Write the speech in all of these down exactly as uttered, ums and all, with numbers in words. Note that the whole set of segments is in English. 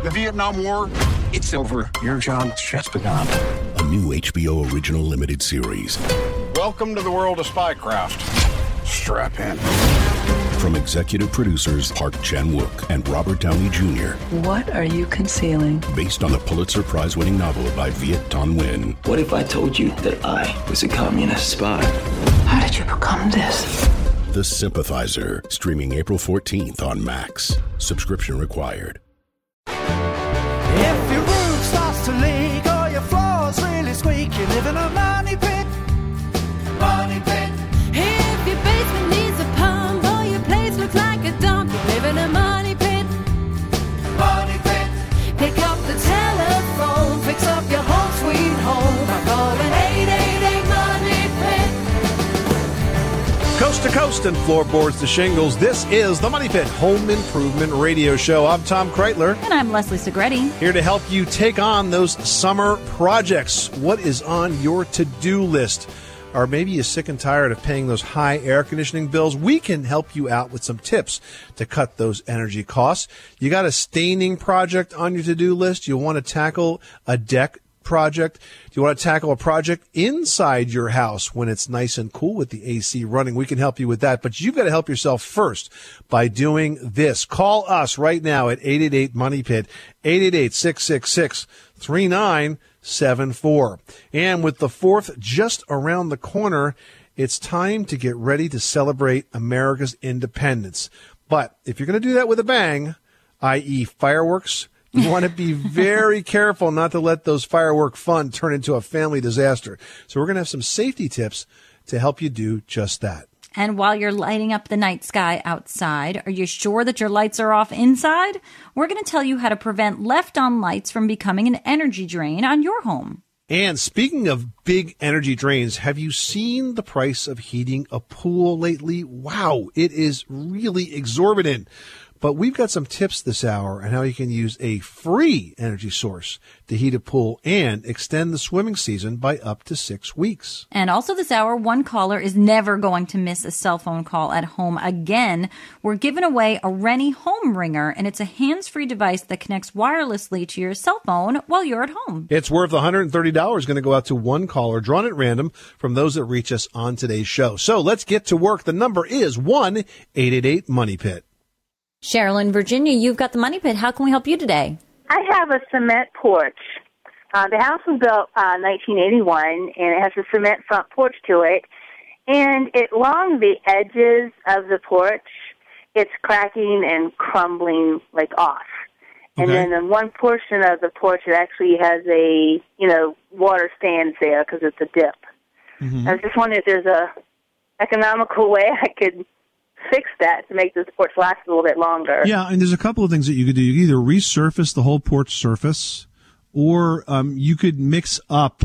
The Vietnam War, it's over. Your job's just begun. A new H B O original limited series. Welcome to the world of spycraft. Strap in. From executive producers Park Chan-wook and Robert Downey Junior What are you concealing? Based on the Pulitzer Prize-winning novel by Viet Thanh Nguyen. What if I told you that I was a communist spy? How did you become this? The Sympathizer, streaming April fourteenth on Max. Subscription required. If your roof starts to leak or your floor's really squeak, you live in a money pit. Money pit. If your basement needs a pump or your place looks like a dump, you live in a money pit. Money pit. Pick up the telephone, fix up your home sweet home by calling eight eight eight money pit. Coast to coast and floorboards to shingles, this is the Money Pit Home Improvement Radio Show. I'm Tom Kreitler. And I'm Leslie Segretti. Here to help you take on those summer projects. What is on your to-do list? Or maybe you're sick and tired of paying those high air conditioning bills. We can help you out with some tips to cut those energy costs. You got a staining project on your to-do list? You want to tackle a deck project? Do you want to tackle a project inside your house when it's nice and cool with the A C running? We can help you with that, but you've got to help yourself first by doing this. Call us right now at eight eight eight money pit, eight eight eight, six six six, three nine seven four. And with the fourth just around the corner, it's time to get ready to celebrate America's independence. But if you're going to do that with a bang, that is fireworks, you want to be very careful not to let those firework fun turn into a family disaster. So we're going to have some safety tips to help you do just that. And while you're lighting up the night sky outside, are you sure that your lights are off inside? We're going to tell you how to prevent left-on lights from becoming an energy drain on your home. And speaking of big energy drains, have you seen the price of heating a pool lately? Wow, it is really exorbitant. But we've got some tips this hour on how you can use a free energy source to heat a pool and extend the swimming season by up to six weeks. And also this hour, one caller is never going to miss a cell phone call at home again. We're giving away a Rennie Home Ringer, and it's a hands-free device that connects wirelessly to your cell phone while you're at home. It's worth one hundred thirty dollars, going to go out to one caller, drawn at random from those that reach us on today's show. So let's get to work. The number is one eight eight eight money pit. Cheryl in Virginia, you've got the Money Pit. How can we help you today? I have a cement porch. Uh, the house was built uh, nineteen eighty-one, and it has a cement front porch to it. And it, along the edges of the porch, it's cracking and crumbling, like, off. And Okay. then in one portion of the porch, it actually has a, you know, water stands there because it's a dip. Mm-hmm. I was just wondering if there's a economical way I could fix that to make this porch last a little bit longer. Yeah, and there's a couple of things that you could do. You could either resurface the whole porch surface, or um, you could mix up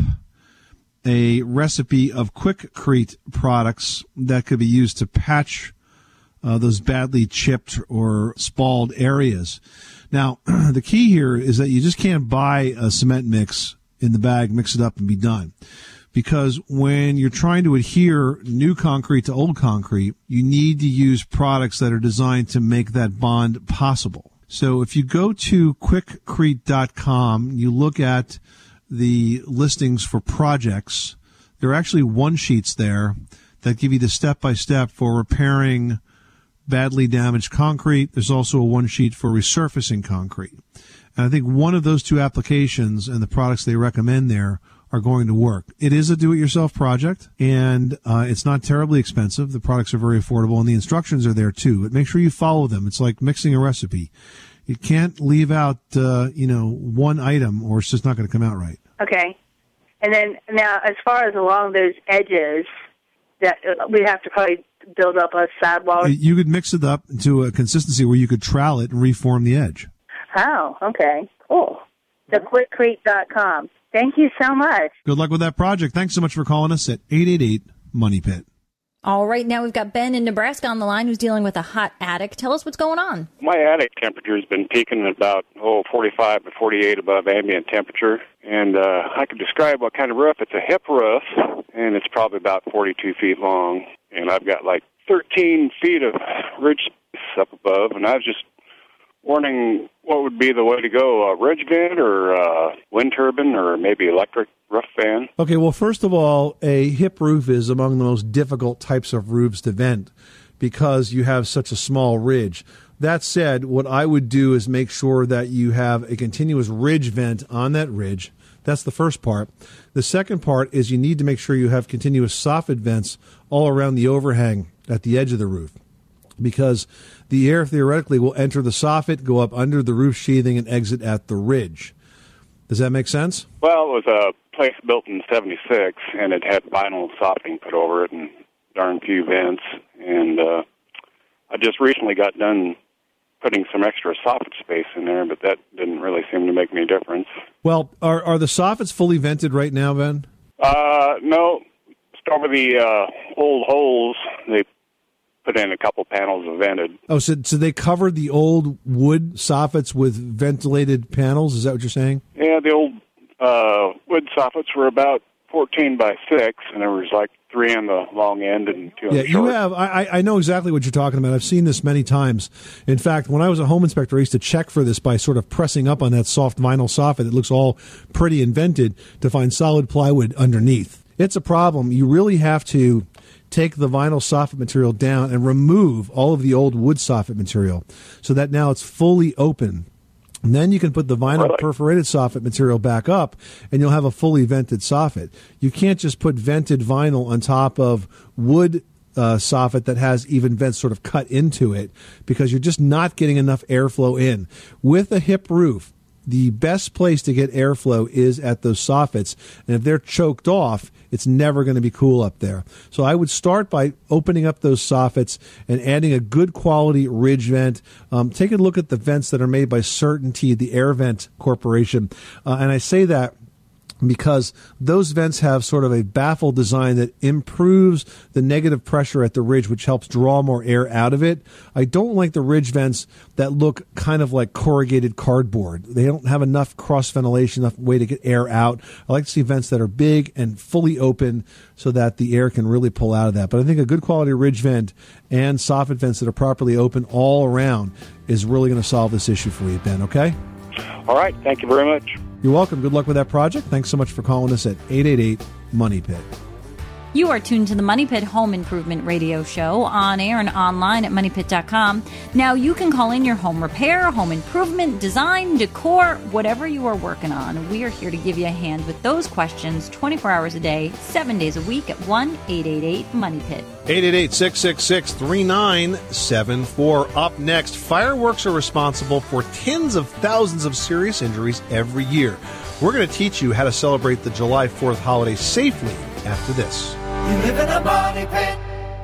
a recipe of Quikrete products that could be used to patch uh, those badly chipped or spalled areas. Now, the key here is that you just can't buy a cement mix in the bag, mix it up, and be done. Because when you're trying to adhere new concrete to old concrete, you need to use products that are designed to make that bond possible. So if you go to quikrete dot com, you look at the listings for projects, there are actually one sheets there that give you the step-by-step for repairing badly damaged concrete. There's also a one sheet for resurfacing concrete. And I think one of those two applications and the products they recommend there are going to work. It is a do-it-yourself project, and uh, it's not terribly expensive. The products are very affordable, and the instructions are there too. But make sure you follow them. It's like mixing a recipe. You can't leave out, uh, you know, one item, or it's just not going to come out right. Okay. And then now, as far as along those edges, that uh, we have to probably build up a sidewall. You could mix it up to a consistency where you could trowel it and reform the edge. Oh, okay. Cool. The quikrete dot com. Thank you so much. Good luck with that project. Thanks so much for calling us at eight eight eight money pit. All right, now we've got Ben in Nebraska on the line who's dealing with a hot attic. Tell us what's going on. My attic temperature has been peaking at about, oh, forty-five to forty-eight above ambient temperature. And uh, I could describe what kind of roof. It's a hip roof, and it's probably about forty-two feet long. And I've got like thirteen feet of ridge space up above, and I was just wondering what would be the way to go, a ridge vent or a wind turbine or maybe electric roof fan? Okay, well, first of all, a hip roof is among the most difficult types of roofs to vent because you have such a small ridge. That said, what I would do is make sure that you have a continuous ridge vent on that ridge. That's the first part. The second part is you need to make sure you have continuous soffit vents all around the overhang at the edge of the roof, because the air theoretically will enter the soffit, go up under the roof sheathing, and exit at the ridge. Does that make sense? Well, it was a place built in seventy-six, and it had vinyl soffitting put over it and darn few vents. And uh, I just recently got done putting some extra soffit space in there, but that didn't really seem to make any difference. Well, are are the soffits fully vented right now, Ben? Uh, no. Just over the uh, old holes, they put in a couple panels of vented. Oh, so, so they covered the old wood soffits with ventilated panels? Is that what you're saying? Yeah, the old uh, wood soffits were about fourteen by six, and there was like three on the long end and two on yeah, the short. you have. I, I know exactly what you're talking about. I've seen this many times. In fact, when I was a home inspector, I used to check for this by sort of pressing up on that soft vinyl soffit that looks all pretty and vented to find solid plywood underneath. It's a problem. You really have to take the vinyl soffit material down and remove all of the old wood soffit material so that now it's fully open. And then you can put the vinyl really? perforated soffit material back up, and you'll have a fully vented soffit. You can't just put vented vinyl on top of wood uh, soffit that has even vents sort of cut into it, because you're just not getting enough airflow in. With a hip roof, the best place to get airflow is at those soffits, and if they're choked off, it's never going to be cool up there. So I would start by opening up those soffits and adding a good quality ridge vent. Um, take a look at the vents that are made by Certainty, the Air Vent Corporation. Uh, and I say that because those vents have sort of a baffle design that improves the negative pressure at the ridge, which helps draw more air out of it. I don't like the ridge vents that look kind of like corrugated cardboard. They don't have enough cross ventilation, enough way to get air out. I like to see vents that are big and fully open so that the air can really pull out of that. But I think a good quality ridge vent and soffit vents that are properly open all around is really going to solve this issue for you, Ben, okay? All right. Thank you very much. You're welcome. Good luck with that project. Thanks so much for calling us at eight eight eight, MONEY PIT. You are tuned to the Money Pit Home Improvement Radio Show on air and online at money pit dot com. Now, you can call in your home repair, home improvement, design, decor, whatever you are working on. We are here to give you a hand with those questions twenty-four hours a day, seven days a week at one eight eight eight, MONEY PIT. eight eight eight, six six six, three nine seven four. Up next, fireworks are responsible for tens of thousands of serious injuries every year. We're going to teach you how to celebrate the July fourth holiday safely after this. You live in a money pit.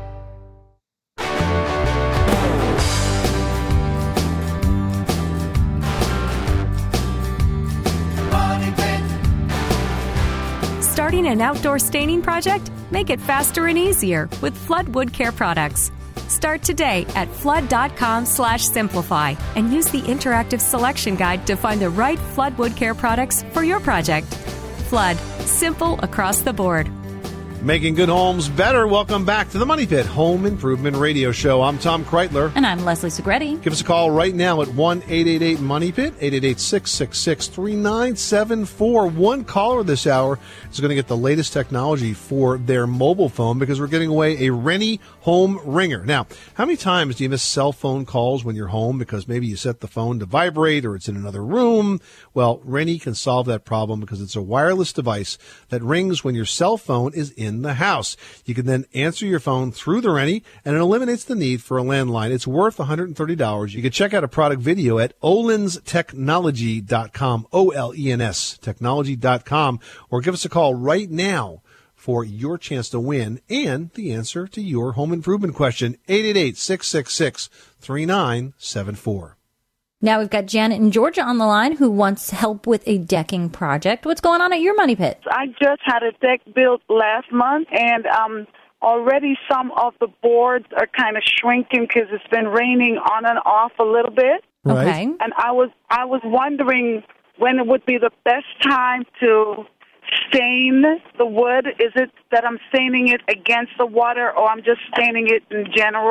Money pit. Starting an outdoor staining project? Make it faster and easier with Flood Wood Care products. Start today at flood.com slash simplify and use the interactive selection guide to find the right Flood Wood Care products for your project. Flood. Simple across the board. Making good homes better. Welcome back to the Money Pit Home Improvement Radio Show. I'm Tom Kreitler. And I'm Leslie Segretti. Give us a call right now at one eight eight eight, MONEY PIT, eight eight eight, six six six, three nine seven four. One caller this hour is going to get the latest technology for their mobile phone because we're giving away a Rennie Home Ringer. Now, how many times do you miss cell phone calls when you're home because maybe you set the phone to vibrate or it's in another room? Well, Rennie can solve that problem because it's a wireless device that rings when your cell phone is in the house. You can then answer your phone through the Rennie, and it eliminates the need for a landline. It's worth one hundred thirty dollars. You can check out a product video at olens technology dot com, O L E N S, technology dot com, or give us a call right now for your chance to win and the answer to your home improvement question, eight eight eight, six six six, three nine seven four. Now we've got Janet in Georgia on the line who wants help with a decking project. What's going on at your Money Pit? I just had a deck built last month, and um, already some of the boards are kind of shrinking because it's been raining on and off a little bit. Right. Okay. And I was I was wondering when it would be the best time to stain the wood. Is it that I'm staining it against the water, or I'm just staining it in general?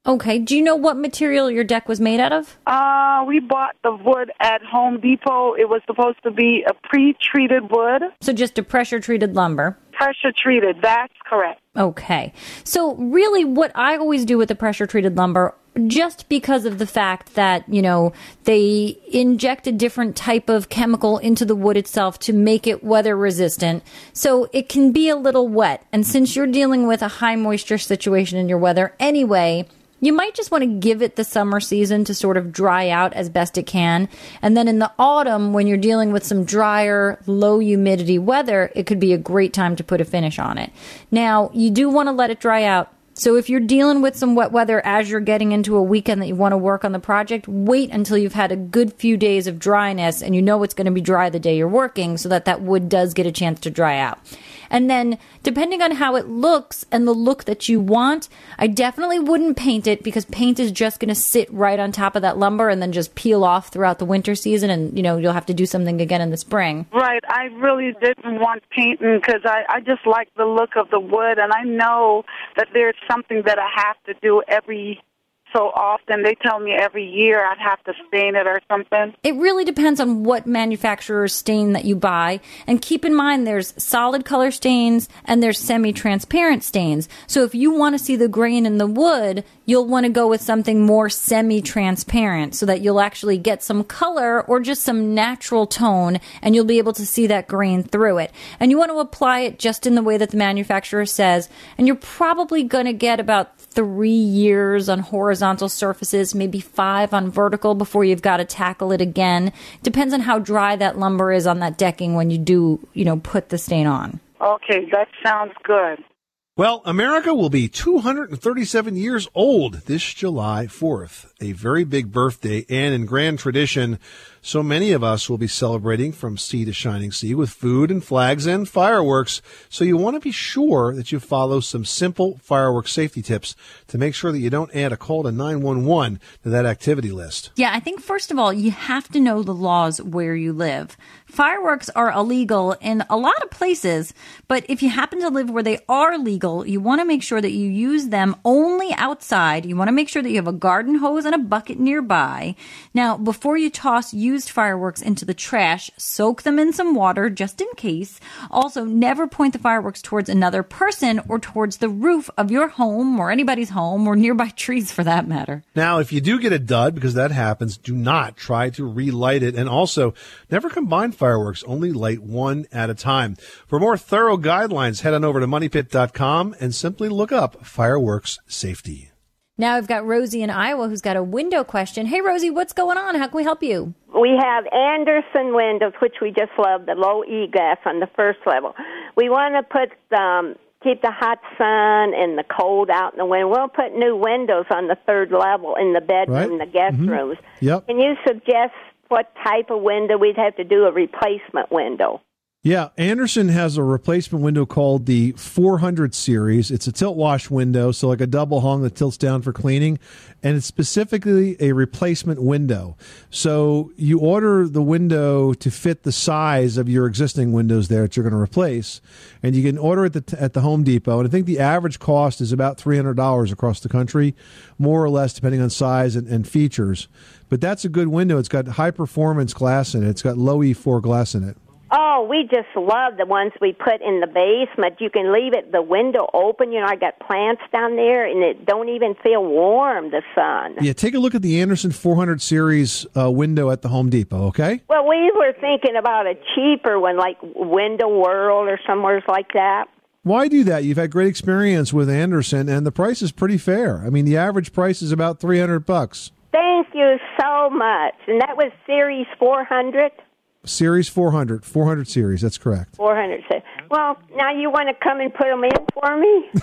Okay. Do you know what material your deck was made out of? Uh, we bought the wood at Home Depot. It was supposed to be a pre-treated wood. So just a pressure-treated lumber. Pressure-treated, that's correct. Okay. So really what I always do with the pressure-treated lumber, just because of the fact that, you know, they inject a different type of chemical into the wood itself to make it weather resistant. So it can be a little wet. And since you're dealing with a high moisture situation in your weather anyway, you might just want to give it the summer season to sort of dry out as best it can. And then in the autumn, when you're dealing with some drier, low humidity weather, it could be a great time to put a finish on it. Now, you do want to let it dry out. So if you're dealing with some wet weather as you're getting into a weekend that you want to work on the project, wait until you've had a good few days of dryness and you know it's going to be dry the day you're working so that that wood does get a chance to dry out. And then, depending on how it looks and the look that you want, I definitely wouldn't paint it because paint is just going to sit right on top of that lumber and then just peel off throughout the winter season and, you know, you'll have to do something again in the spring. Right. I really didn't want painting because I, I just like the look of the wood, and I know that there's something that I have to do every so often. They tell me every year I'd have to stain it or something. It really depends on what manufacturer's stain that you buy. And keep in mind there's solid color stains and there's semi-transparent stains. So if you want to see the grain in the wood, you'll want to go with something more semi-transparent so that you'll actually get some color or just some natural tone and you'll be able to see that grain through it. And you want to apply it just in the way that the manufacturer says. And you're probably going to get about three years on horizontal surfaces, maybe five on vertical before you've got to tackle it again. Depends on how dry that lumber is on that decking when you do, you know, put the stain on. Okay, that sounds good. Well, America will be two hundred thirty-seven years old this July fourth, a very big birthday, and in grand tradition, so many of us will be celebrating from sea to shining sea with food and flags and fireworks. So you want to be sure that you follow some simple fireworks safety tips to make sure that you don't add a call to nine one one to that activity list. Yeah, I think first of all, you have to know the laws where you live. Fireworks are illegal in a lot of places, but if you happen to live where they are legal, you want to make sure that you use them only outside. You want to make sure that you have a garden hose and a bucket nearby. Now, before you toss used fireworks into the trash, soak them in some water just in case. Also, never point the fireworks towards another person or towards the roof of your home or anybody's home or nearby trees for that matter. Now, if you do get a dud, because that happens, do not try to relight it. And also, never combine fireworks, only light one at a time. For more thorough guidelines, head on over to money pit dot com and simply look up fireworks safety. Now I've got Rosie in Iowa who's got a window question. Hey, Rosie, what's going on? How can we help you? We have Anderson windows, which we just love, the low E gas on the first level. We want to put um, keep the hot sun and the cold out in the window. We'll put new windows on the third level in the bedroom, Right. the guest Mhm. rooms. Yep. Can you suggest what type of window? We'd have to do a replacement window. Yeah, Anderson has a replacement window called the four hundred series. It's a tilt wash window, so like a double hung that tilts down for cleaning, and it's specifically a replacement window. So you order the window to fit the size of your existing windows there that you're going to replace, and you can order it at the, at the Home Depot. And I think the average cost is about three hundred dollars across the country, more or less, depending on size and, and features. But that's a good window. It's got high-performance glass in it. It's got low E four glass in it. Oh, we just love the ones we put in the basement. You can leave it the window open. You know, I got plants down there, and it don't even feel warm, the sun. Yeah, take a look at the Anderson four hundred series uh, window at the Home Depot, okay? Well, we were thinking about a cheaper one, like Window World or somewhere like that. Why do that? You've had great experience with Anderson, and the price is pretty fair. I mean, the average price is about three hundred bucks. Thank you so much. And that was Series four hundred? Series four hundred, four hundred series, that's correct. four hundred. Well, now you want to come and put them in for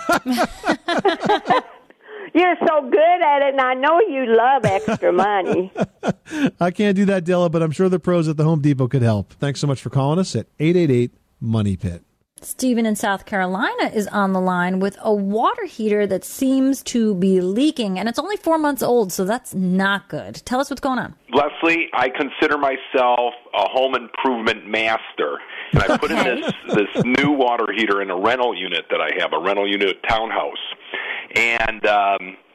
me? You're so good at it, and I know you love extra money. I can't do that, Della, but I'm sure the pros at the Home Depot could help. Thanks so much for calling us at eight eight eight, money pit. Stephen in South Carolina is on the line with a water heater that seems to be leaking, and it's only four months old, so that's not good. Tell us what's going on. Leslie, I consider myself a home improvement master, and I put in this, this new water heater in a rental unit that I have, a rental unit townhouse. And um,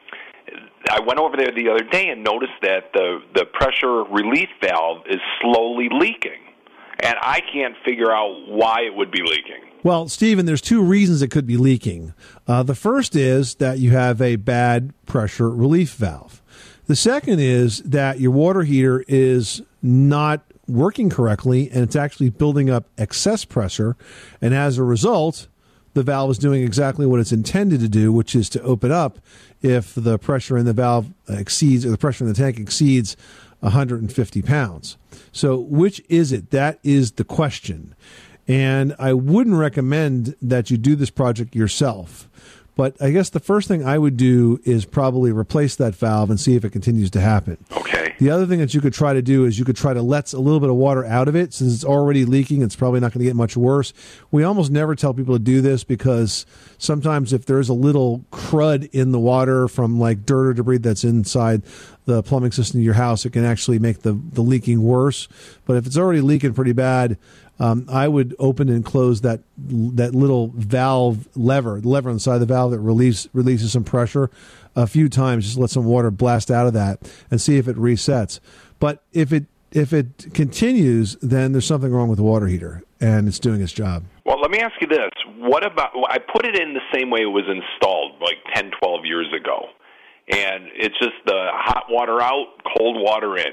I went over there the other day and noticed that the the pressure relief valve is slowly leaking, and I can't figure out why it would be leaking. Well, Stephen, there's two reasons it could be leaking. Uh, the first is that you have a bad pressure relief valve. The second is that your water heater is not working correctly, and it's actually building up excess pressure, and as a result, the valve is doing exactly what it's intended to do, which is to open up if the pressure in the valve exceeds, or the pressure in the tank exceeds one hundred fifty pounds. So which is it? That is the question. And I wouldn't recommend that you do this project yourself. But I guess the first thing I would do is probably replace that valve and see if it continues to happen. Okay. The other thing that you could try to do is you could try to let a little bit of water out of it. Since it's already leaking, it's probably not going to get much worse. We almost never tell people to do this because sometimes if there's a little crud in the water from like dirt or debris that's inside the plumbing system of your house, it can actually make the, the leaking worse. But if it's already leaking pretty bad, Um, I would open and close that that little valve lever, the lever on the side of the valve that release, releases some pressure a few times. Just let some water blast out of that and see if it resets. But if it if it continues, then there's something wrong with the water heater, and it's doing its job. Well, let me ask you this. What about, I put it in the same way it was installed like ten, twelve years ago. And it's just the hot water out, cold water in.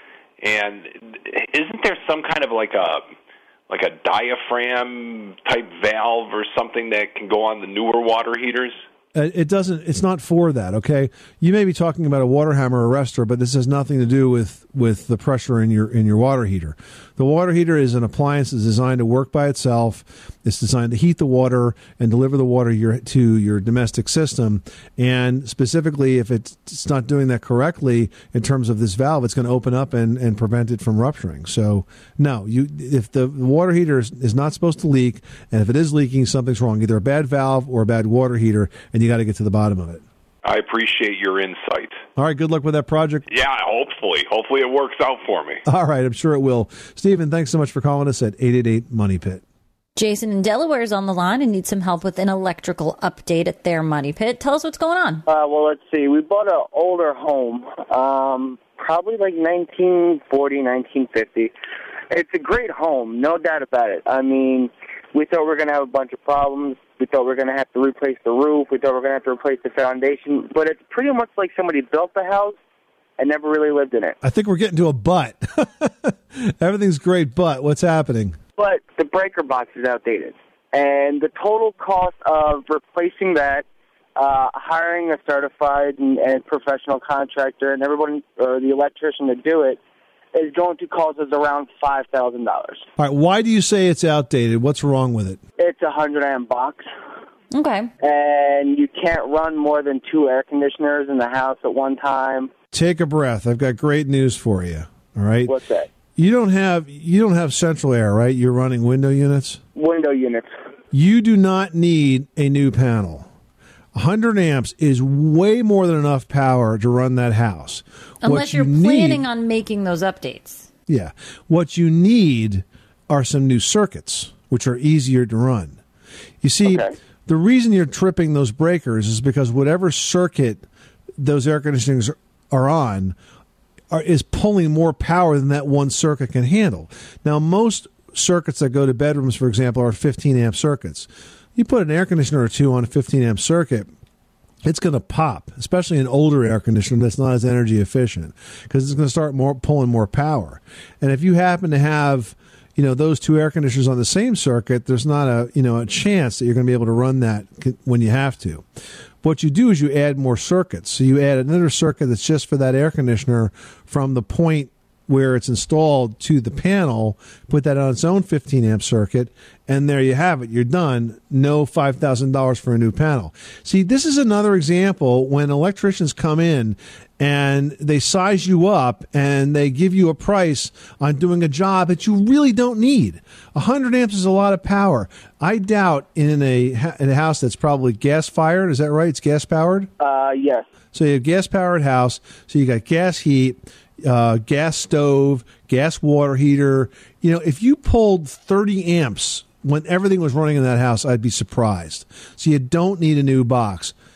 And isn't there some kind of like a... like a diaphragm type valve or something that can go on the newer water heaters? Uh, it doesn't. It's not for that. Okay, you may be talking about a water hammer arrestor, but this has nothing to do with, with the pressure in your in your water heater. The water heater is an appliance that's designed to work by itself. It's designed to heat the water and deliver the water your, to your domestic system. And specifically, if it's not doing that correctly in terms of this valve, it's going to open up and, and prevent it from rupturing. So, no, you if the water heater is, is not supposed to leak, and if it is leaking, something's wrong, either a bad valve or a bad water heater, and you got to get to the bottom of it. I appreciate your insight. All right, good luck with that project. Yeah, hopefully. Hopefully it works out for me. All right, I'm sure it will. Stephen, thanks so much for calling us at eight eight eight, Money Pit. Jason in Delaware is on the line and needs some help with an electrical update at their Money Pit. Tell us what's going on. Uh, well, let's see. We bought an older home, um, probably like nineteen forty, nineteen fifty. It's a great home, no doubt about it. I mean, we thought we were going to have a bunch of problems. We thought we were going to have to replace the roof. We thought we were going to have to replace the foundation. But it's pretty much like somebody built the house and never really lived in it. I think we're getting to a but. Everything's great, but what's happening? But the breaker box is outdated. And the total cost of replacing that, uh, hiring a certified and, and professional contractor and everyone, or the electrician to do it, is going to cost us around five thousand dollars. All right, why do you say it's outdated? What's wrong with it? It's a one hundred amp box. Okay. And you can't run more than two air conditioners in the house at one time. Take a breath. I've got great news for you. All right? What's that? You don't have you don't have central air, right? You're running window units? Window units. You do not need a new panel. one hundred amps is way more than enough power to run that house. Unless you're you planning need, on making those updates. Yeah. What you need are some new circuits, which are easier to run. You see, okay. The reason you're tripping those breakers is because whatever circuit those air conditionings are on are, is pulling more power than that one circuit can handle. Now, most circuits that go to bedrooms, for example, are fifteen amp circuits. You put an air conditioner or two on a fifteen amp circuit, it's going to pop, especially an older air conditioner that's not as energy efficient, because it's going to start more, pulling more power. And if you happen to have, you know, those two air conditioners on the same circuit, there's not a, you know, a chance that you're going to be able to run that when you have to. What you do is you add more circuits. So you add another circuit that's just for that air conditioner from the point where it's installed to the panel, put that on its own fifteen amp circuit, and there you have it. You're done. No five thousand dollars for a new panel. See, this is another example when electricians come in and they size you up and they give you a price on doing a job that you really don't need. one hundred amps is a lot of power. I doubt in a, in a house that's probably gas-fired. Is that right? It's gas-powered? Uh, yes. So you have gas-powered house. So you got gas heat. Uh, gas stove, gas water heater. You know, if you pulled thirty amps when everything was running in that house, I'd be surprised. So you don't need a new box.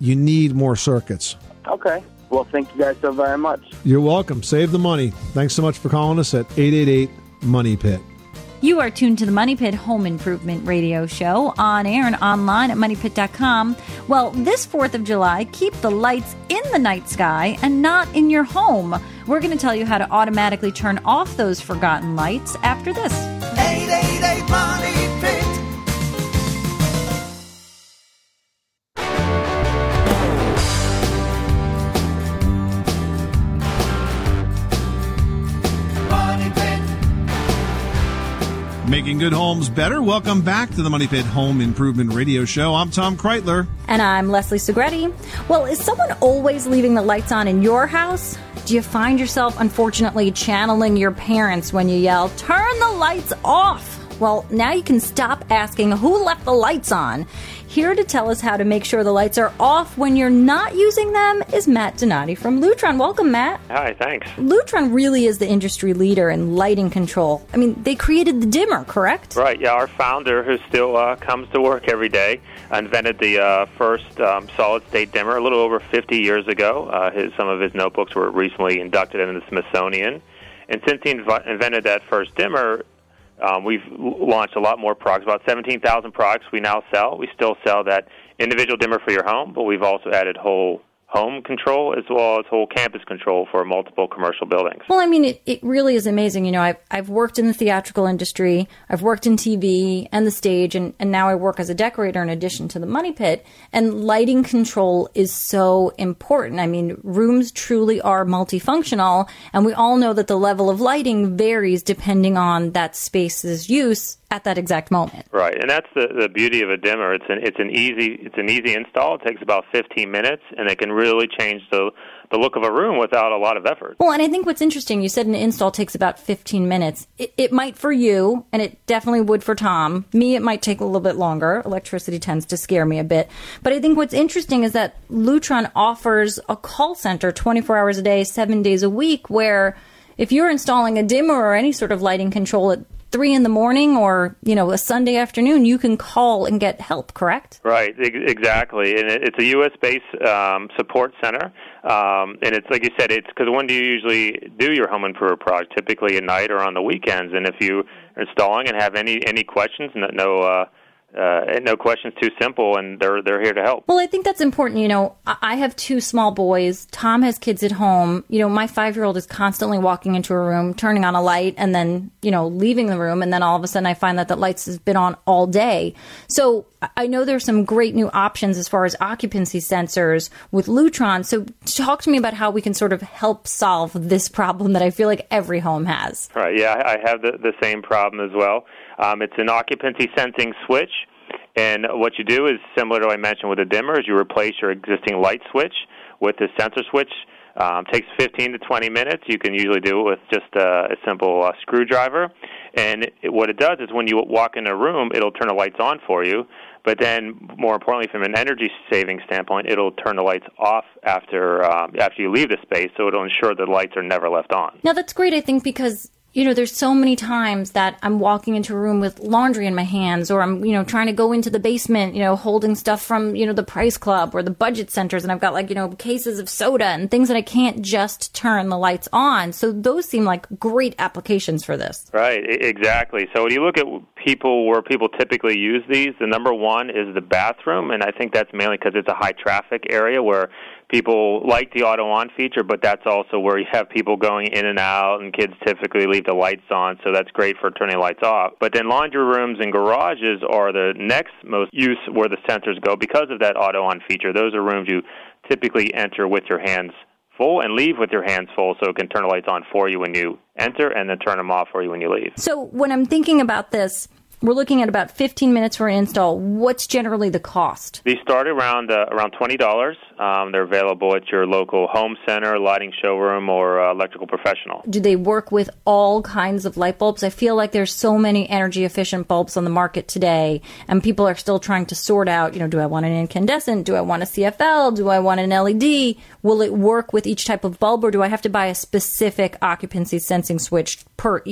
you need more circuits. Okay. Well, thank you guys so very much. You're welcome. Save the money. Thanks so much for calling us at eight eight eight, money pit. You are tuned to the Money Pit Home Improvement Radio Show, on air and online at money pit dot com. Well, this fourth of July, keep the lights in the night sky and not in your home. We're going to tell you how to automatically turn off those forgotten lights after this. eight eight eight, money pit. Making good homes better. Welcome back to the Money Pit Home Improvement Radio Show. I'm Tom Kreitler. And I'm Leslie Segretti. Well, is someone always leaving the lights on in your house? Do you find yourself, unfortunately, channeling your parents when you yell, "Turn the lights off"? Well, now you can stop asking who left the lights on. Here to tell us how to make sure the lights are off when you're not using them is Matt Donati from Lutron. Welcome, Matt. Hi, thanks. Lutron really is the industry leader in lighting control. I mean, they created the dimmer, correct? Right, yeah. Our founder, who still uh, comes to work every day, invented the uh, first um, solid-state dimmer a little over fifty years ago. Uh, his, some of his notebooks were recently inducted into the Smithsonian. And since he inv- invented that first dimmer, Um, we've launched a lot more products, about seventeen thousand products we now sell. We still sell that individual dimmer for your home, but we've also added whole home control as well as whole campus control for multiple commercial buildings. Well, I mean, it, it really is amazing. You know, I've, I've worked in the theatrical industry, I've worked in T V and the stage, and, and now I work as a decorator in addition to the Money Pit. And lighting control is so important. I mean, rooms truly are multifunctional, and we all know that the level of lighting varies depending on that space's use at that exact moment. Right, and that's the, the beauty of a dimmer. It's an it's an easy it's an easy install. It takes about fifteen minutes, and it can really change the the look of a room without a lot of effort. Well, and I think what's interesting, you said an install takes about fifteen minutes. It, it might for you, and it definitely would for Tom. Me, it might take a little bit longer. Electricity tends to scare me a bit. But I think what's interesting is that Lutron offers a call center twenty-four hours a day, seven days a week, where if you're installing a dimmer or any sort of lighting control at three in the morning or, you know, a Sunday afternoon, you can call and get help, correct? Right, exactly. And it's a U S-based um, support center. Um, and it's like you said, it's because when do you usually do your home improvement project? Typically at night or on the weekends. And if you are installing and have any, any questions, no, no uh, Uh, no questions too simple, and they're they're here to help. Well, I think that's important. You know, I have two small boys. Tom has kids at home. You know, my five-year-old is constantly walking into a room, turning on a light, and then, you know, leaving the room, and then all of a sudden I find that the lights has been on all day. So I know there's some great new options as far as occupancy sensors with Lutron. So talk to me about how we can sort of help solve this problem that I feel like every home has. Right, yeah, I have the, the same problem as well. Um, it's an occupancy sensing switch, and what you do is similar to what I mentioned with the dimmer, is you replace your existing light switch with the sensor switch. Um, takes fifteen to twenty minutes. You can usually do it with just a, a simple uh, screwdriver. And it, what it does is when you walk in a room, it'll turn the lights on for you. But then, more importantly, from an energy-saving standpoint, it'll turn the lights off after um, after you leave the space, so it'll ensure the lights are never left on. Now, that's great, I think, because you know, there's so many times that I'm walking into a room with laundry in my hands, or I'm, you know, trying to go into the basement, you know, holding stuff from, you know, the Price Club or the budget centers, and I've got, like, you know, cases of soda and things that I can't just turn the lights on. So those seem like great applications for this. Right, exactly. So when you look at people where people typically use these, the number one is the bathroom, and I think that's mainly because it's a high-traffic area where people like the auto-on feature, but that's also where you have people going in and out, and kids typically leave the lights on, so that's great for turning lights off. But then laundry rooms and garages are the next most use where the sensors go because of that auto-on feature. Those are rooms you typically enter with your hands full and leave with your hands full, so it can turn the lights on for you when you enter and then turn them off for you when you leave. So when I'm thinking about this, we're looking at about fifteen minutes for an install. What's generally the cost? These start around uh, around twenty dollars. Um, they're available at your local home center, lighting showroom, or uh, electrical professional. Do they work with all kinds of light bulbs? I feel like there's so many energy-efficient bulbs on the market today, and people are still trying to sort out, you know, do I want an incandescent? Do I want a C F L? Do I want an L E D? Will it work with each type of bulb, or do I have to buy a specific occupancy sensing switch per each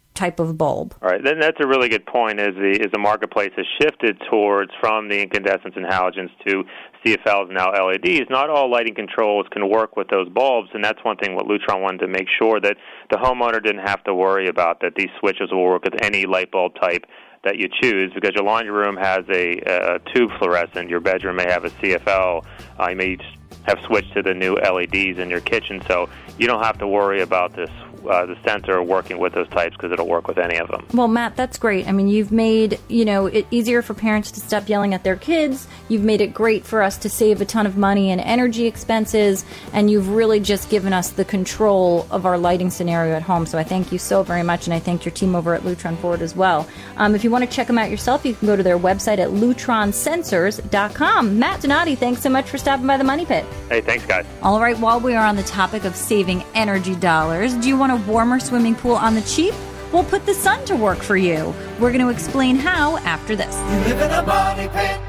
type of bulb. All right, then that's a really good point. Is the is the marketplace has shifted towards from the incandescents and halogens to C F Ls and now L E Ds. Not all lighting controls can work with those bulbs, and that's one thing what Lutron wanted to make sure that the homeowner didn't have to worry about, that these switches will work with any light bulb type that you choose, because your laundry room has a, a tube fluorescent, your bedroom may have a C F L, uh, you may have switched to the new L E Ds in your kitchen, so you don't have to worry about this uh, the sensor working with those types, because it'll work with any of them. Well, Matt, that's great. I mean, you've made, you know, it easier for parents to stop yelling at their kids. You've made it great for us to save a ton of money in energy expenses, and you've really just given us the control of our lighting scenario at home. So I thank you so very much, and I thank your team over at Lutron Ford as well. Um, if you want to check them out yourself, you can go to their website at lutron sensors dot com. Matt Donati, thanks so much for stopping by the Money Pit. Hey, thanks, guys. All right, while we are on the topic of saving energy dollars, do you want a warmer swimming pool on the cheap? We'll put the sun to work for you. We're going to explain how after this. You live in a money pit.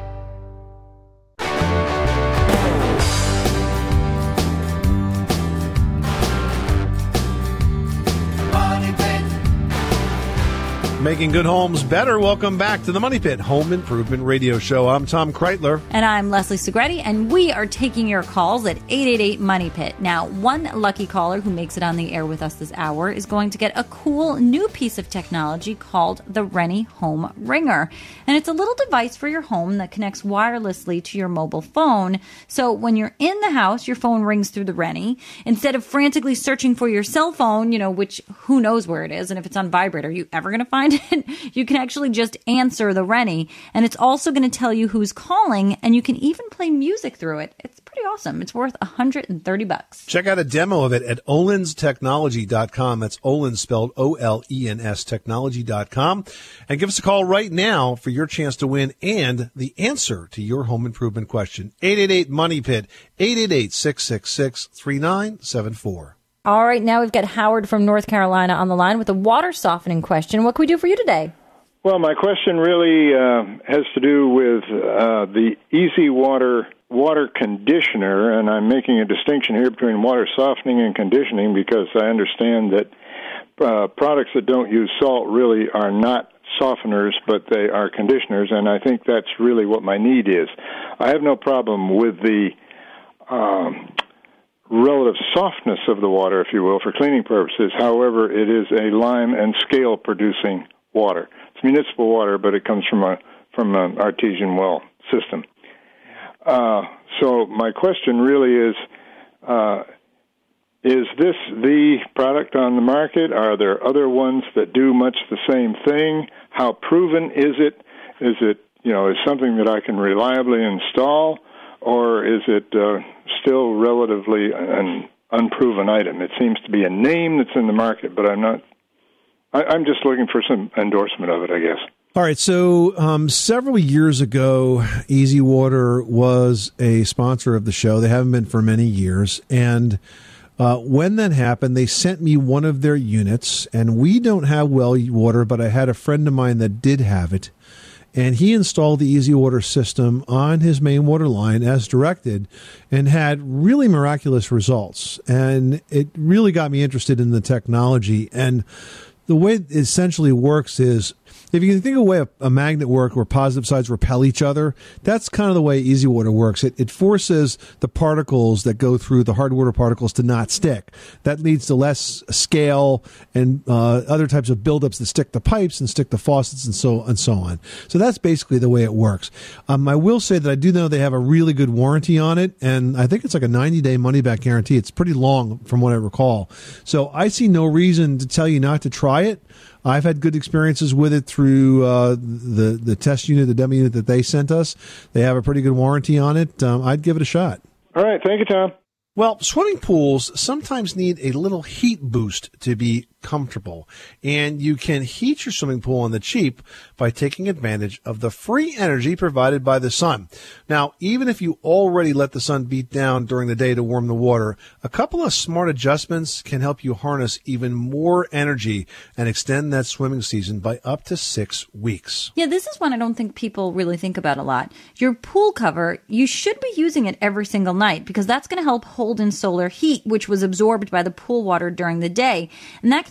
Making good homes better. Welcome back to the Money Pit Home Improvement Radio Show. I'm Tom Kreitler. And I'm Leslie Segretti, and we are taking your calls at eight eight eight money pit. Now, one lucky caller who makes it on the air with us this hour is going to get a cool new piece of technology called the Rennie Home Ringer. And it's a little device for your home that connects wirelessly to your mobile phone. So when you're in the house, your phone rings through the Rennie. Instead of frantically searching for your cell phone, you know, which who knows where it is, and if it's on vibrate, are you ever going to find it? You can actually just answer the Rennie, and it's also going to tell you who's calling, and you can even play music through it. It's pretty awesome. It's worth one hundred thirty bucks. Check out a demo of it at olens technology dot com. That's Olens spelled O L E N S technology dot com. And give us a call right now for your chance to win and the answer to your home improvement question. eight eight eight money pit, eight eight eight, six six six, three nine seven four. All right, now we've got Howard from North Carolina on the line with a water softening question. What can we do for you today? Well, my question really uh, has to do with uh, the Easy Water water conditioner, and I'm making a distinction here between water softening and conditioning because I understand that uh, products that don't use salt really are not softeners, but they are conditioners, and I think that's really what my need is. I have no problem with the Um, relative softness of the water, if you will, for cleaning purposes. However, it is a lime and scale producing water. It's municipal water, but it comes from a from an artesian well system. Uh, so my question really is, uh, is this the product on the market? Are there other ones that do much the same thing? How proven is it? Is it, you know, is something that I can reliably install? Or is it uh, still relatively an unproven item? It seems to be a name that's in the market, but I'm not. I, I'm just looking for some endorsement of it, I guess. All right. So um, several years ago, Easy Water was a sponsor of the show. They haven't been for many years. And uh, when that happened, they sent me one of their units. And we don't have well water, but I had a friend of mine that did have it. And he installed the Easy Water system on his main water line as directed and had really miraculous results. And it really got me interested in the technology. And the way it essentially works is, if you can think of a way a, a magnet work where positive sides repel each other, that's kind of the way Easy Water works. It, it forces the particles that go through the hard water particles to not stick. That leads to less scale and uh, other types of buildups that stick to pipes and stick to faucets and so and so on. So that's basically the way it works. Um, I will say that I do know they have a really good warranty on it, and I think it's like a ninety-day money-back guarantee. It's pretty long from what I recall. So I see no reason to tell you not to try it. I've had good experiences with it through uh, the the test unit, the demo unit that they sent us. They have a pretty good warranty on it. Um, I'd give it a shot. All right. Thank you, Tom. Well, swimming pools sometimes need a little heat boost to be comfortable, and you can heat your swimming pool on the cheap by taking advantage of the free energy provided by the sun. Now, even if you already let the sun beat down during the day to warm the water, a couple of smart adjustments can help you harness even more energy and extend that swimming season by up to six weeks. Yeah, this is one I don't think people really think about a lot. Your pool cover, you should be using it every single night because that's going to help hold in solar heat, which was absorbed by the pool water during the day. And that can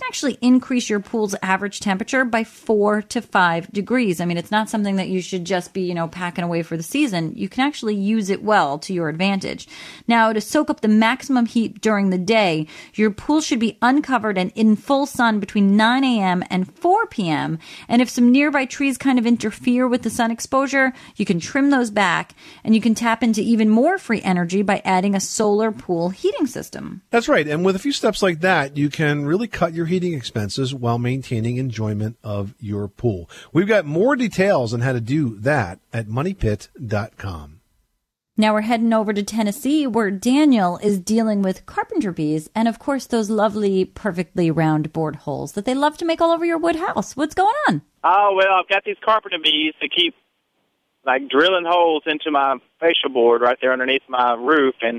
can actually increase your pool's average temperature by four to five degrees. I mean, it's not something that you should just be, you know, packing away for the season. You can actually use it well to your advantage. Now, to soak up the maximum heat during the day, your pool should be uncovered and in full sun between nine a.m. and four p.m. And if some nearby trees kind of interfere with the sun exposure, you can trim those back, and you can tap into even more free energy by adding a solar pool heating system. That's right. And with a few steps like that, you can really cut your heating expenses while maintaining enjoyment of your pool. We've got more details on how to do that at money pit dot com. Now we're heading over to Tennessee, where Daniel is dealing with carpenter bees and, of course, those lovely, perfectly round bored holes that they love to make all over your wood house. What's going on? Oh, well, I've got these carpenter bees to keep, like, drilling holes into my fascia board right there underneath my roof, and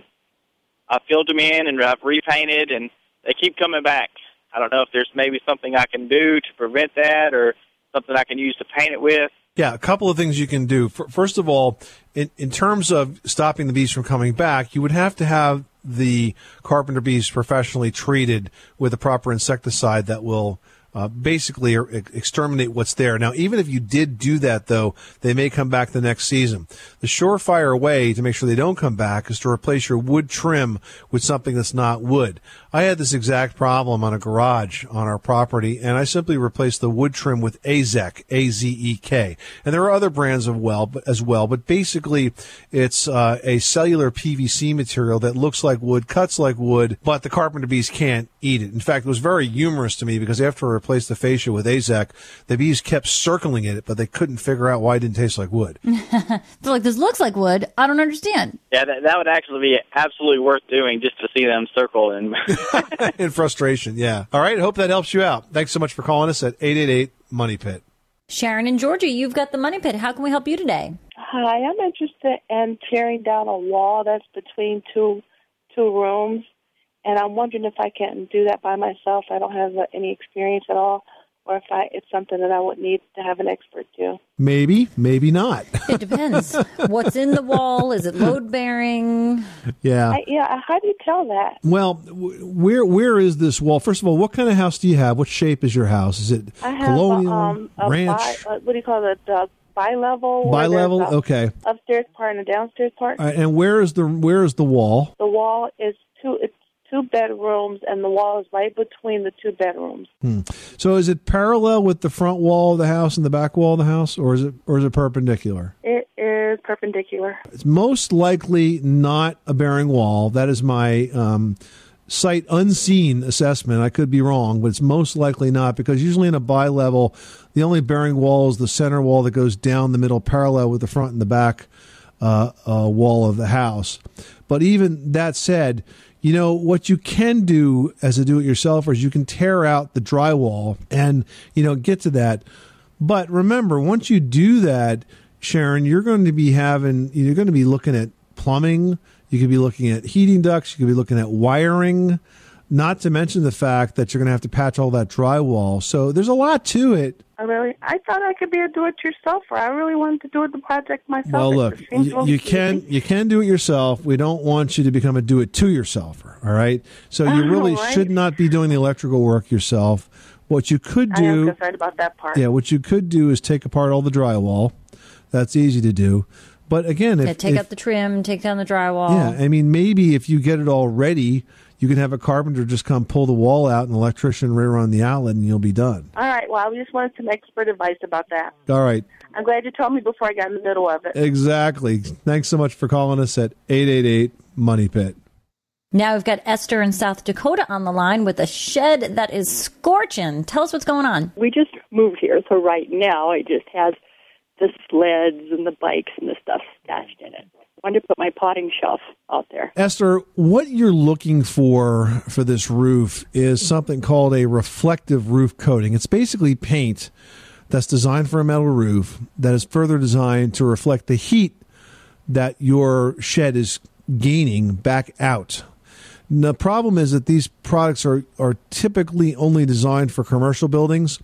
I filled them in, and I've repainted, and they keep coming back. I don't know if there's maybe something I can do to prevent that or something I can use to paint it with. Yeah, a couple of things you can do. First of all, in, in terms of stopping the bees from coming back, you would have to have the carpenter bees professionally treated with a proper insecticide that will uh, basically exterminate what's there. Now, even if you did do that, though, they may come back the next season. The surefire way to make sure they don't come back is to replace your wood trim with something that's not wood. I had this exact problem on a garage on our property, and I simply replaced the wood trim with Azek, A Z E K. And there are other brands of well, but, as well, but basically it's uh, a cellular P V C material that looks like wood, cuts like wood, but the carpenter bees can't eat it. In fact, it was very humorous to me because after I replaced the fascia with Azek, the bees kept circling it, but they couldn't figure out why it didn't taste like wood. They're like, this looks like wood. I don't understand. Yeah, that, that would actually be absolutely worth doing just to see them circle and... In frustration, yeah. All right, hope that helps you out. Thanks so much for calling us at eight eight eight, money pit. Sharon in Georgia, you've got the Money Pit. How can we help you today? Hi, I'm interested in tearing down a wall that's between two two rooms, and I'm wondering if I can do that by myself. I don't have uh, any experience at all, or if I it's something that I would need to have an expert do. Maybe, maybe not. It depends. What's in the wall? Is it load bearing? Yeah. I, yeah. How do you tell that? Well, where where is this wall? First of all, what kind of house do you have? What shape is your house? Is it I have colonial, a, um, a ranch? Bi, uh, what do you call it? Uh, bi-level. Bi-level? where there's a Okay. Upstairs part and a downstairs part. All right, and where is the where is the wall? The wall is two. It's two bedrooms, and the wall is right between the two bedrooms. Hmm. So is it parallel with the front wall of the house and the back wall of the house, or is it or is it perpendicular? It is perpendicular. It's most likely not a bearing wall. That is my um, sight unseen assessment. I could be wrong, but it's most likely not, because usually in a bi-level, the only bearing wall is the center wall that goes down the middle parallel with the front and the back uh, uh, wall of the house. But even that said, you know, what you can do as a do-it-yourselfer is you can tear out the drywall and, you know, get to that. But remember, once you do that, Sharon, you're going to be having, you're going to be looking at plumbing. You could be looking at heating ducts. You could be looking at wiring, not to mention the fact that you're going to have to patch all that drywall. So there's a lot to it. I really, I thought I could be a do-it-yourselfer. I really wanted to do it the project myself. Well, It look, seems you, a little you can easy. you can do it yourself. We don't want you to become a do-it-to-yourselfer. All right. So you really Oh, right. should not be doing the electrical work yourself. What you could I am do, concerned about that part. yeah, what you could do is take apart all the drywall. That's easy to do. But again, if Yeah, take if, out the trim, take down the drywall. yeah, I mean, maybe if you get it all ready, you can have a carpenter just come pull the wall out and an electrician right around the outlet, and you'll be done. All right. Well, I just wanted some expert advice about that. All right. I'm glad you told me before I got in the middle of it. Exactly. Thanks so much for calling us at eight eight eight, money pit. Now we've got Esther in South Dakota on the line with a shed that is scorching. Tell us what's going on. We just moved here, so right now it just has the sleds and the bikes and the stuff stashed in it. I wanted to put my potting shelf out there. Esther, what you're looking for for this roof is something called a reflective roof coating. It's basically paint that's designed for a metal roof that is further designed to reflect the heat that your shed is gaining back out. The problem is that these products are, are typically only designed for commercial buildings,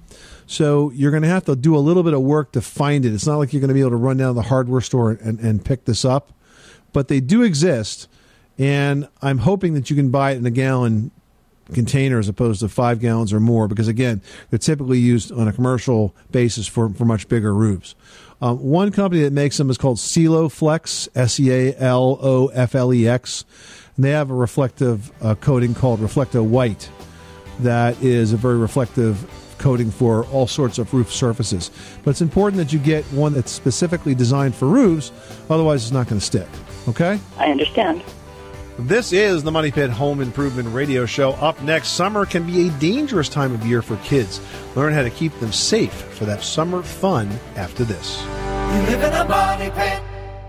so you're going to have to do a little bit of work to find it. It's not like you're going to be able to run down to the hardware store and, and pick this up, but they do exist, and I'm hoping that you can buy it in a gallon container as opposed to five gallons or more, because again, they're typically used on a commercial basis for, for much bigger roofs. Um, one company that makes them is called Sealoflex, S E A L O F L E X. And they have a reflective uh, coating called Reflecto White that is a very reflective coating for all sorts of roof surfaces. But it's important that you get one that's specifically designed for roofs, otherwise it's not going to stick. Okay? I understand. This is the Money Pit Home Improvement Radio Show. Up next, summer can be a dangerous time of year for kids. Learn how to keep them safe for that summer fun after this. You live in a money pit.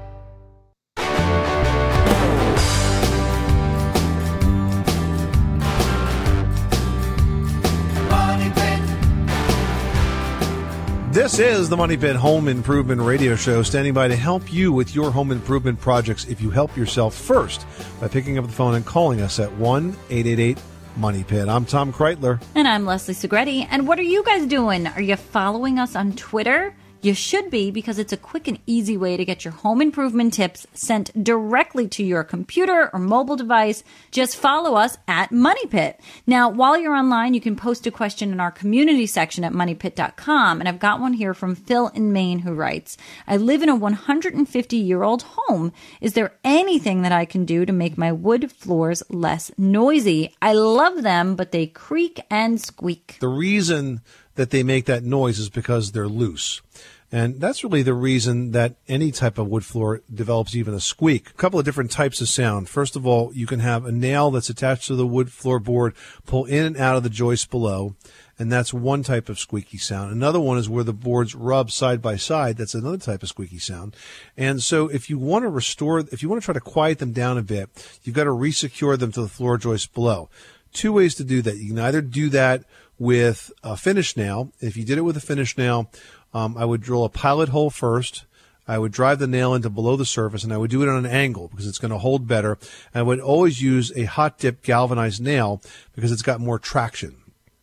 This is the Money Pit Home Improvement Radio Show, standing by to help you with your home improvement projects if you help yourself first by picking up the phone and calling us at one eight eight eight Money Pit. I'm Tom Kreitler. And I'm Leslie Segretti. And what are you guys doing? Are you following us on Twitter? You should be, because it's a quick and easy way to get your home improvement tips sent directly to your computer or mobile device. Just follow us at Money Pit. Now, while you're online, you can post a question in our community section at money pit dot com. And I've got one here from Phil in Maine who writes, I live in a one hundred fifty-year-old home. Is there anything that I can do to make my wood floors less noisy? I love them, but they creak and squeak. The reason that they make that noise is because they're loose. And that's really the reason that any type of wood floor develops even a squeak. A couple of different types of sound. First of all, you can have a nail that's attached to the wood floorboard pull in and out of the joist below, and that's one type of squeaky sound. Another one is where the boards rub side by side. That's another type of squeaky sound. And so if you want to restore, if you want to try to quiet them down a bit, you've got to resecure them to the floor joist below. Two ways to do that. You can either do that with a finish nail. If you did it with a finish nail, um, I would drill a pilot hole first. I would drive the nail into below the surface, and I would do it on an angle because it's going to hold better. And I would always use a hot dip galvanized nail because it's got more traction.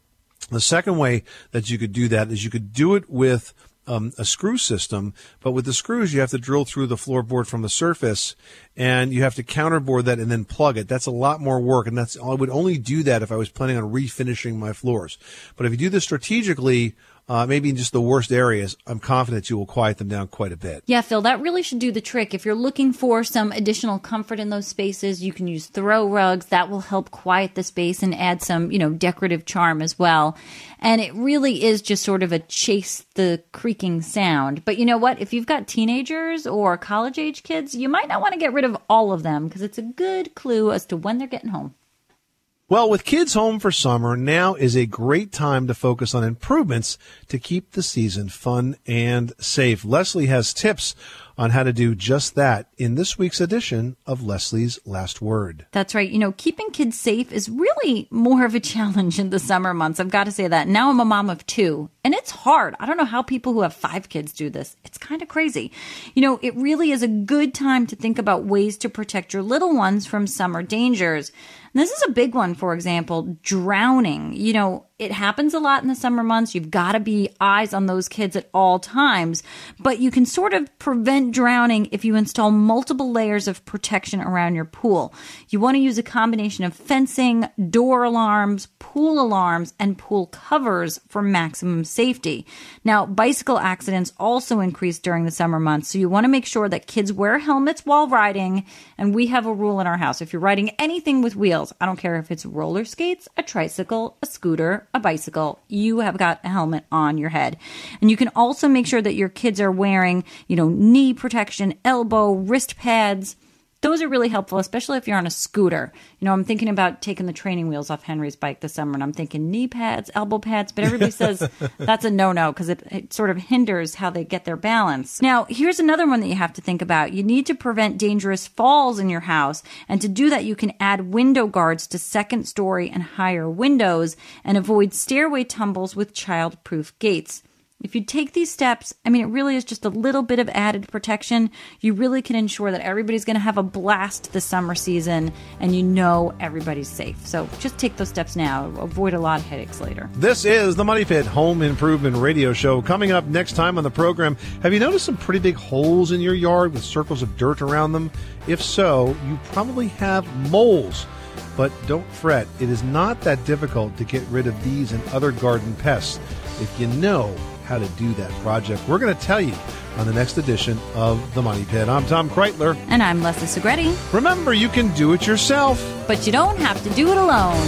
The second way that you could do that is you could do it with Um, a screw system, but with the screws you have to drill through the floorboard from the surface, and you have to counterbore that and then plug it. That's a lot more work, and that's I would only do that if I was planning on refinishing my floors. But if you do this strategically, uh, maybe in just the worst areas, I'm confident you will quiet them down quite a bit. Yeah, Phil, that really should do the trick. If you're looking for some additional comfort in those spaces, you can use throw rugs. That will help quiet the space and add some, you know, decorative charm as well. And it really is just sort of a chase the creaking sound. But you know what? If you've got teenagers or college-age kids, you might not want to get rid of all of them because it's a good clue as to when they're getting home. Well, with kids home for summer, now is a great time to focus on improvements to keep the season fun and safe. Leslie has tips on how to do just that in this week's edition of Leslie's Last Word. That's right. You know, keeping kids safe is really more of a challenge in the summer months. I've got to say that. Now I'm a mom of two, and it's hard. I don't know how people who have five kids do this. It's kind of crazy. You know, it really is a good time to think about ways to protect your little ones from summer dangers. And this is a big one, for example, drowning. You know, it happens a lot in the summer months. You've got to be eyes on those kids at all times. But you can sort of prevent drowning if you install multiple layers of protection around your pool. You want to use a combination of fencing, door alarms, pool alarms, and pool covers for maximum safety. Now, bicycle accidents also increase during the summer months, so you want to make sure that kids wear helmets while riding. And we have a rule in our house. If you're riding anything with wheels, I don't care if it's roller skates, a tricycle, a scooter, a bicycle, you have got a helmet on your head. And you can also make sure that your kids are wearing, you know, knee protection, elbow, wrist pads. Those are really helpful, especially if you're on a scooter. You know, I'm thinking about taking the training wheels off Henry's bike this summer, and I'm thinking knee pads, elbow pads, but everybody says that's a no-no because it, it sort of hinders how they get their balance. Now, here's another one that you have to think about. You need to prevent dangerous falls in your house, and to do that, you can add window guards to second story and higher windows and avoid stairway tumbles with child-proof gates. If you take these steps, I mean, it really is just a little bit of added protection. You really can ensure that everybody's going to have a blast this summer season, and you know everybody's safe. So just take those steps now. Avoid a lot of headaches later. This is the Money Pit Home Improvement Radio Show. Coming up next time on the program, have you noticed some pretty big holes in your yard with circles of dirt around them? If so, you probably have moles. But don't fret, it is not that difficult to get rid of these and other garden pests if you know how to do that project. We're going to tell you on the next edition of The Money Pit. I'm Tom Kreitler. And I'm Leslie Segretti. Remember, you can do it yourself, but you don't have to do it alone.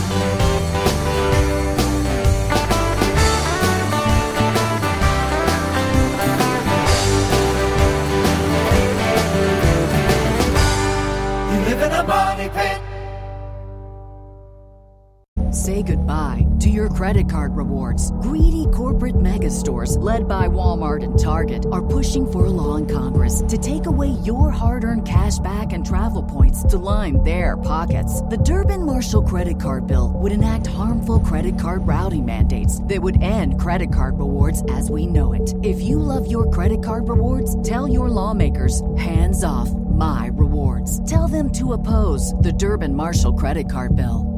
You live in a money pit. Say goodbye to your credit card rewards. Greedy corporate mega stores, led by Walmart and Target, are pushing for a law in Congress to take away your hard-earned cash back and travel points to line their pockets. The Durbin-Marshall credit card bill would enact harmful credit card routing mandates that would end credit card rewards as we know it. If you love your credit card rewards, tell your lawmakers, hands off my rewards. Tell them to oppose the Durbin-Marshall credit card bill.